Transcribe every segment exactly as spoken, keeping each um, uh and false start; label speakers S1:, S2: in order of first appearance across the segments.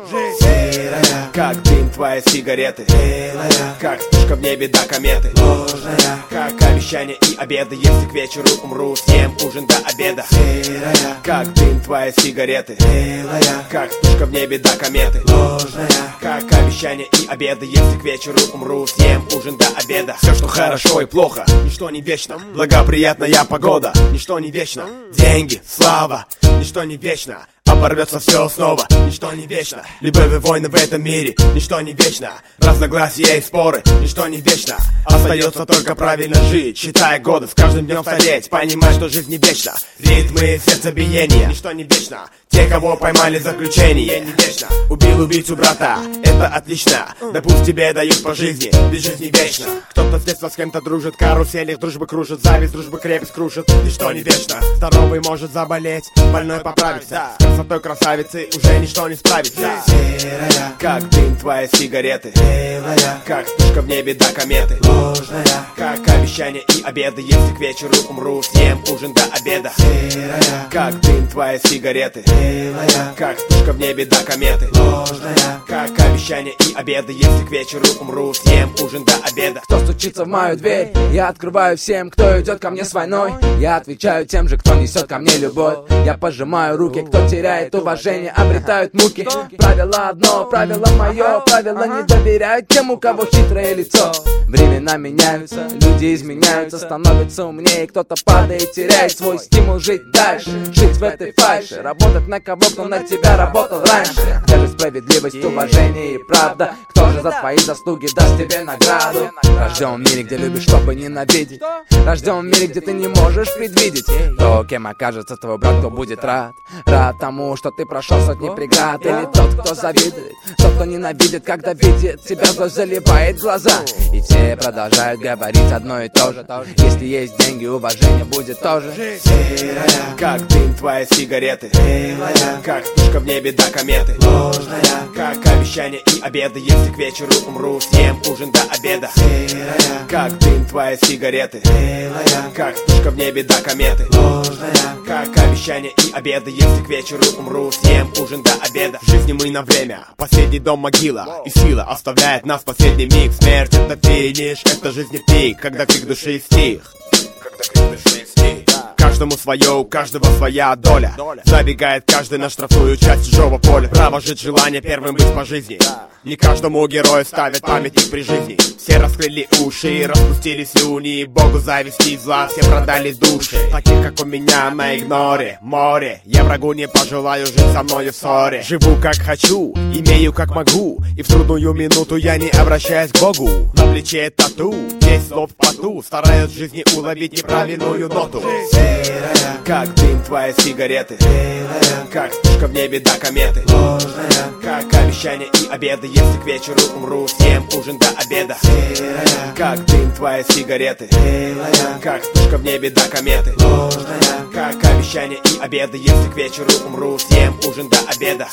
S1: серая, как дым твои сигареты, белая, как вспышка в небе до кометы, ложная, как обещания и обеды. Если к вечеру умру, съем ужин до обеда. Серая, как дым твои сигареты, белая, как вспышка в небе до кометы, ложная, как обещания и обеды. Если к вечеру умру, съем ужин до обеда. Все, что хорошо и плохо, ничто не вечно. Благоприятная погода, ничто не вечно. Деньги, слава, ничто не вечно. Оборвется все снова, ничто не вечно. Любовь и войны в этом мире, ничто не вечно. Разногласия и споры, ничто не вечно. Остается только правильно жить, считая годы, с каждым днем стареть, понимать, что жизнь не вечна. Ритмы сердцебиения, ничто не вечно. Те, кого поймали в заключении, не вечно. Убил убийцу брата, это отлично. Да пусть тебе дают по жизни, ведь жизнь не вечна. Кто-то с детства с кем-то дружит, карусель их дружбы кружит, зависть дружбы крепость крушит, ничто не вечно. Здоровый может заболеть, больной поправится. Красотой красавицы уже ничто не справится. Серая, как дым твои сигареты, белая, как вспышка в небе до кометы, ложная, как обещания и обеды. Если к вечеру умру, съем ужин до обеда. Серая, как дым твои сигареты, белая, как вспышка в небе до кометы, ложная, как обещания и обеды. Если к вечеру умру, съем ужин до обеда.
S2: Кто стучится в мою дверь, я открываю всем, кто идет ко мне с войной. Я отвечаю тем же, кто несет ко мне любовь. Я пожимаю руки, кто теряет уважение, обретают муки. Правило одно, правило мое, правило не доверяют тем, у кого хитрое лицо. Времена меняются, люди изменяются, становятся умнее, кто-то падает, теряет свой стимул жить дальше, жить в этой фальше, работать на кого, кто на тебя работал раньше. Где же справедливость, уважение и правда? Кто же за твои заслуги даст тебе награду? Рожден в мире, где любишь, чтобы ненавидеть. Рожден в мире, где ты не можешь предвидеть то, кем окажется твой брат, кто будет рад. Рад тому, что ты прошел сотни преград. Или тот, кто завидует, тот, кто ненавидит, когда видит тебя, зло заливает глаза. И все продолжают говорить одно и то же. Если есть деньги, уважение будет тоже.
S1: Серая, как дым твои сигареты, белая, как вспышка в небе до кометы, ложная, как обещания и обеды. Если к вечеру умру, съем ужин до обеда. Серая, как дым твои сигареты, белая, как вспышка в небе до кометы, ложная, как обещания и обеды. Если к вечеру умру, съем ужин до обеда. В жизни мы на время, последний дом могила, и сила оставляет нас в последний миг. Смерть это финиш, это жизни пик, когда крик души стих. Когда крик души стих. Каждому свое, у каждого своя доля. Забегает каждый на штрафную часть чужого поля. Право жить, желание первым быть по жизни. Не каждому герою ставят памятник при жизни. Все раскрыли уши, распустили слюни. Богу зависти и зла, все продали души. Таких как у меня на игноре, море. Я врагу не пожелаю жить со мной в ссоре. Живу как хочу, имею как могу. И в трудную минуту я не обращаюсь к Богу. На плече тату, десять слов в поту. Стараюсь в жизни уловить неправильную ноту. Серая, как дым твои сигареты, белая, как вспышка в небе до кометы, ложная, как обещания и обеды. Если к вечеру умру, съем ужин до обеда. Серая, как дым твои сигареты, белая, как вспышка в небе до кометы, ложная, как обещания и обеды. Если к вечеру умру, съем ужин до обеда.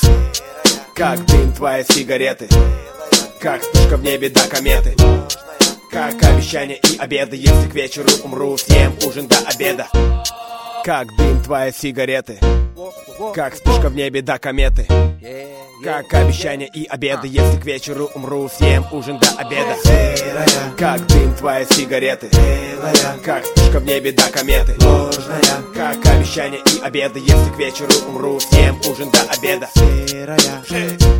S1: Как дым твои сигареты, как вспышка в небе до кометы, как обещания и обеды. Если к вечеру умру, съем ужин до обеда. Как дым твои сигареты, как вспышка в небе до кометы, как обещания и обеды. Если к вечеру умру, съем ужин до обеда. Серая, как дым твои сигареты, белая, как вспышка в небе до кометы, ложная, как обещания и обеды. Если к вечеру умру, съем ужин до обеда. Серая.